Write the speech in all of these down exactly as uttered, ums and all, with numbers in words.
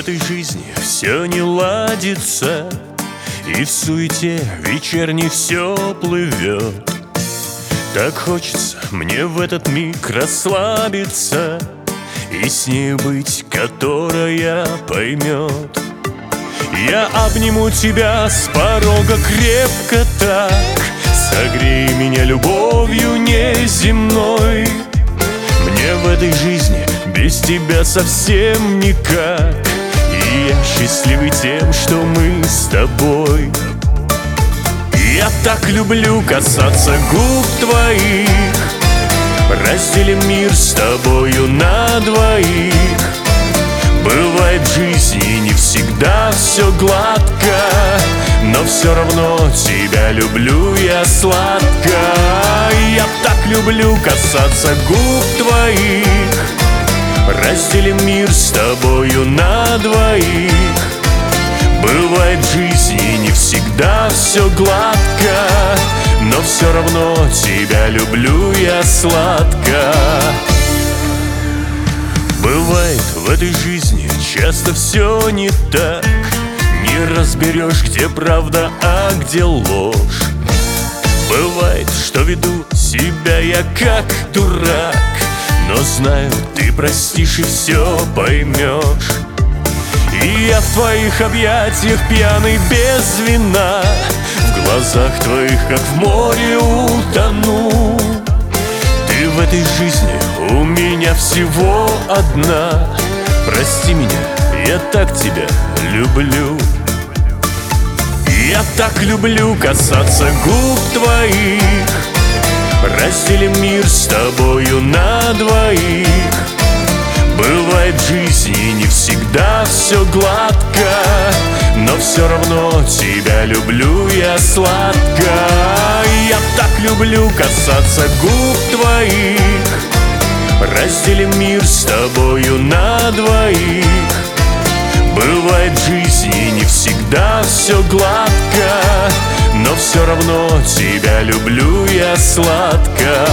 этой жизни все не ладится, и в суете вечерней все плывет. Так хочется мне в этот миг расслабиться и с ней быть, которая поймет. Я обниму тебя с порога крепко так, согрей меня любовью неземной. Мне в этой жизни без тебя совсем никак, и я счастливый тем, что мы с тобой. Я так люблю касаться губ твоих, разделим мир с тобою на двоих. Бывает в жизни не всегда все гладко, но все равно тебя люблю я сладко. Я так люблю касаться губ твоих, разделим мир с тобою на двоих. Бывает в жизни не всегда все гладко, но все равно тебя люблю я сладко. Бывает в этой жизни часто все не так, не разберешь, где правда, а где ложь. Бывает, что веду себя я как дурак, но знаю, ты простишь и все поймешь. И я в твоих объятиях пьяный без вина, в глазах твоих, как в море, утону. Ты в этой жизни у меня всего одна, прости меня, я так тебя люблю. Я так люблю касаться губ твоих, разделим мир с тобою на двоих. Бывает в жизни не всегда все гладко, но все равно тебя люблю я сладко. Я так люблю касаться губ твоих, разделим мир с тобою на двоих. Бывает в жизни не всегда все гладко, но все равно тебя люблю я сладко.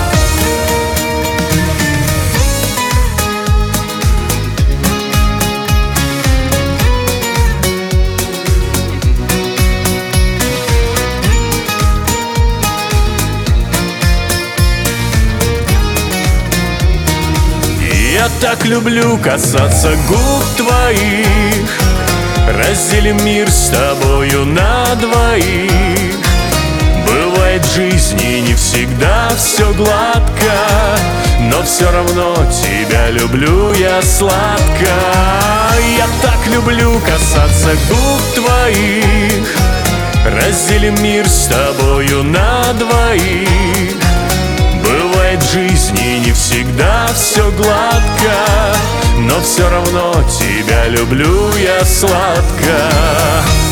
Я так люблю касаться губ твоих, разделим мир с тобою на двоих. Бывает в жизни не всегда все гладко, но все равно тебя люблю я сладко. Я так люблю касаться губ твоих, разделим мир с тобою на двоих. Бывает в жизни не всегда все гладко, но все равно тебя люблю я сладко.